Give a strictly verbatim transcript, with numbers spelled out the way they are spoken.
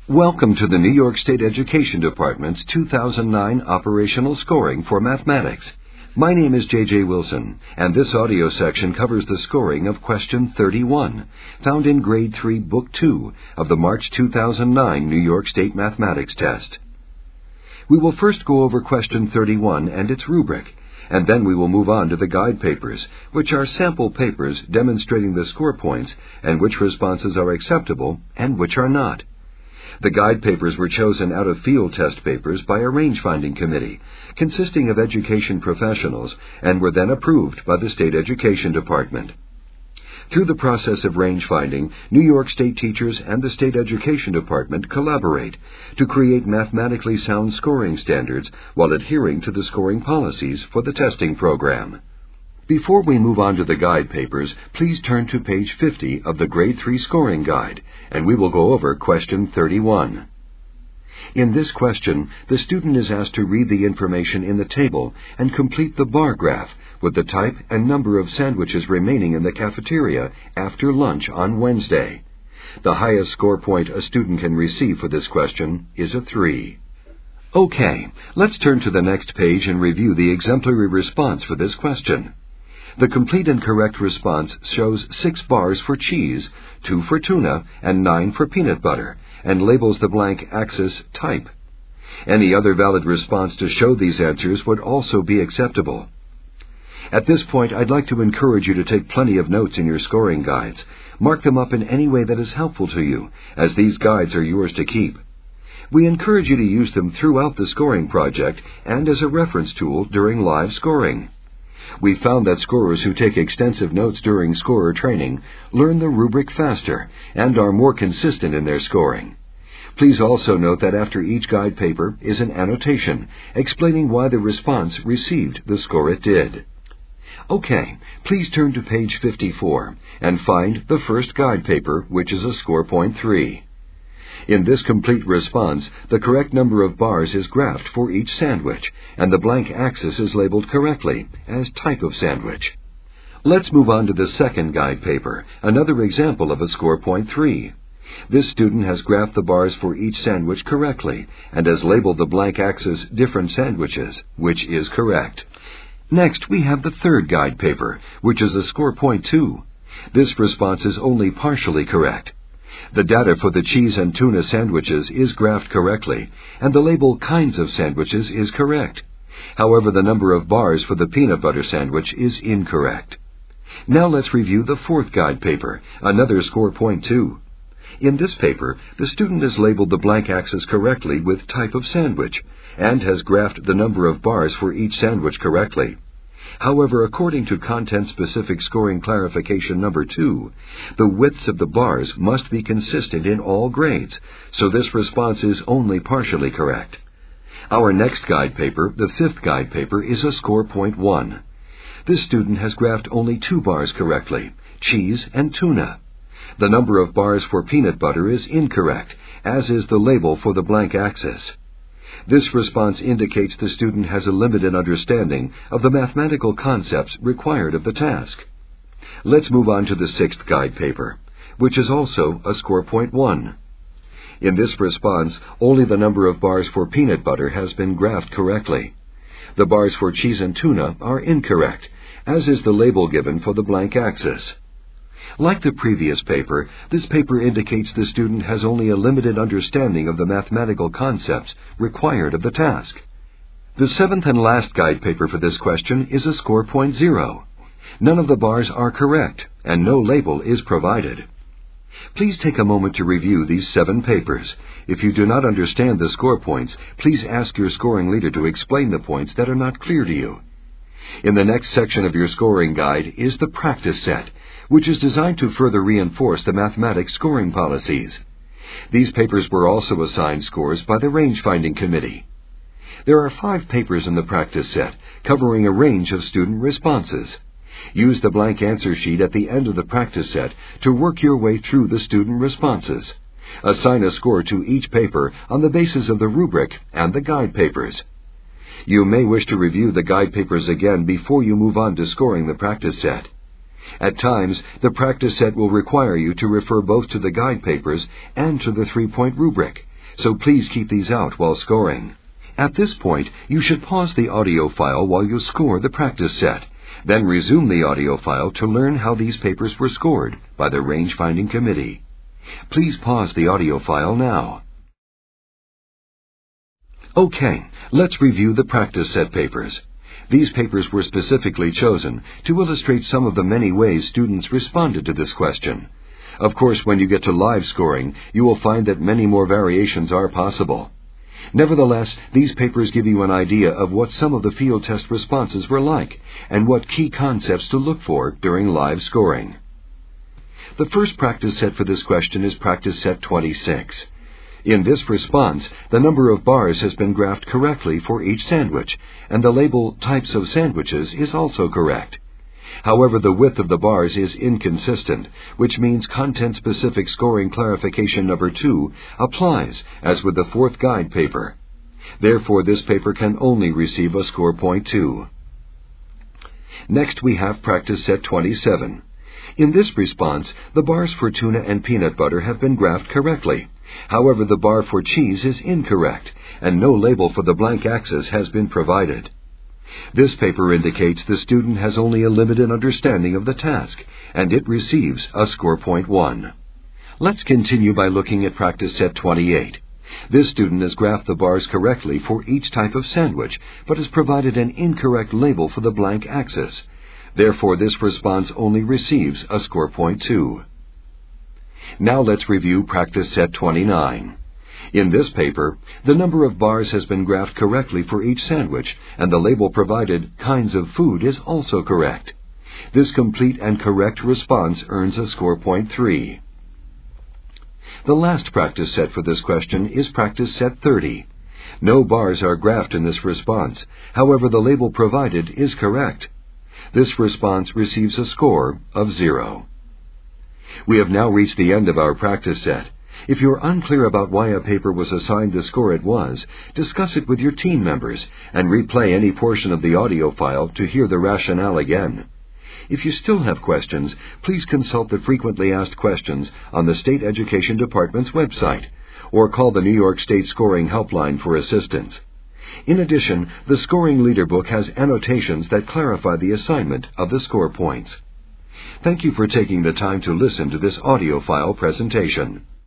Welcome to the New York State Education Department's two thousand nine Operational Scoring for Mathematics. My name is J J Wilson, and this audio section covers the scoring of Question thirty-one, found in Grade three, Book two of the March two thousand nine New York State Mathematics Test. We will first go over Question thirty-one and its rubric, and then we will move on to the guide papers, which are sample papers demonstrating the score points and which responses are acceptable and which are not. The guide papers were chosen out of field test papers by a range-finding committee, consisting of education professionals, and were then approved by the State Education Department. Through the process of range-finding, New York State teachers and the State Education Department collaborate to create mathematically sound scoring standards while adhering to the scoring policies for the testing program. Before we move on to the guide papers, please turn to page fifty of the Grade three Scoring Guide, and we will go over Question thirty-one. In this question, the student is asked to read the information in the table and complete the bar graph with the type and number of sandwiches remaining in the cafeteria after lunch on Wednesday. The highest score point a student can receive for this question is a three. Okay, let's turn to the next page and review the exemplary response for this question. The complete and correct response shows six bars for cheese, two for tuna, and nine for peanut butter, and labels the blank axis type. Any other valid response to show these answers would also be acceptable. At this point, I'd like to encourage you to take plenty of notes in your scoring guides. Mark them up in any way that is helpful to you, as these guides are yours to keep. We encourage you to use them throughout the scoring project and as a reference tool during live scoring. We found that scorers who take extensive notes during scorer training learn the rubric faster and are more consistent in their scoring. Please also note that after each guide paper is an annotation explaining why the response received the score it did. Okay, please turn to page fifty-four and find the first guide paper, which is a score point three. In this complete response, the correct number of bars is graphed for each sandwich, and the blank axis is labeled correctly as type of sandwich. Let's move on to the second guide paper, another example of a score point three. This student has graphed the bars for each sandwich correctly, and has labeled the blank axis different sandwiches, which is correct. Next, we have the third guide paper, which is a score point two. This response is only partially correct. The data for the cheese and tuna sandwiches is graphed correctly, and the label kinds of sandwiches is correct. However, the number of bars for the peanut butter sandwich is incorrect. Now let's review the fourth guide paper, another score point two. In this paper, the student has labeled the blank axis correctly with type of sandwich, and has graphed the number of bars for each sandwich correctly. However, according to content-specific scoring clarification number two, the widths of the bars must be consistent in all grades, so this response is only partially correct. Our next guide paper, the fifth guide paper, is a score point one. This student has graphed only two bars correctly, cheese and tuna. The number of bars for peanut butter is incorrect, as is the label for the blank axis. This response indicates the student has a limited understanding of the mathematical concepts required of the task. Let's move on to the sixth guide paper, which is also a score point one. In this response, only the number of bars for peanut butter has been graphed correctly. The bars for cheese and tuna are incorrect, as is the label given for the blank axis. Like the previous paper, this paper indicates the student has only a limited understanding of the mathematical concepts required of the task. The seventh and last guide paper for this question is a score point zero. None of the bars are correct, and no label is provided. Please take a moment to review these seven papers. If you do not understand the score points, please ask your scoring leader to explain the points that are not clear to you. In the next section of your scoring guide is the practice set, which is designed to further reinforce the mathematics scoring policies. These papers were also assigned scores by the range-finding committee. There are five papers in the practice set, covering a range of student responses. Use the blank answer sheet at the end of the practice set to work your way through the student responses. Assign a score to each paper on the basis of the rubric and the guide papers. You may wish to review the guide papers again before you move on to scoring the practice set. At times, the practice set will require you to refer both to the guide papers and to the three-point rubric, so please keep these out while scoring. At this point, you should pause the audio file while you score the practice set, then resume the audio file to learn how these papers were scored by the range-finding committee. Please pause the audio file now. Okay, let's review the practice set papers. These papers were specifically chosen to illustrate some of the many ways students responded to this question. Of course, when you get to live scoring, you will find that many more variations are possible. Nevertheless, these papers give you an idea of what some of the field test responses were like and what key concepts to look for during live scoring. The first practice set for this question is practice set twenty-six. In this response, the number of bars has been graphed correctly for each sandwich, and the label Types of Sandwiches is also correct. However, the width of the bars is inconsistent, which means content-specific scoring clarification number two applies, as with the fourth guide paper. Therefore, this paper can only receive a score point two. Next, we have practice set twenty-seven. In this response, the bars for tuna and peanut butter have been graphed correctly. However, the bar for cheese is incorrect, and no label for the blank axis has been provided. This paper indicates the student has only a limited understanding of the task, and it receives a score point one. Let's continue by looking at practice set twenty-eight. This student has graphed the bars correctly for each type of sandwich, but has provided an incorrect label for the blank axis. Therefore, this response only receives a score point two. Now let's review practice set twenty-nine. In this paper, the number of bars has been graphed correctly for each sandwich, and the label provided, Kinds of Food, is also correct. This complete and correct response earns a score point three. The last practice set for this question is practice set thirty. No bars are graphed in this response. However, the label provided is correct. This response receives a score of zero. We have now reached the end of our practice set. If you're unclear about why a paper was assigned the score it was, discuss it with your team members and replay any portion of the audio file to hear the rationale again. If you still have questions, please consult the frequently asked questions on the State Education Department's website or call the New York State Scoring Helpline for assistance. In addition, the Scoring Leader Book has annotations that clarify the assignment of the score points. Thank you for taking the time to listen to this audio file presentation.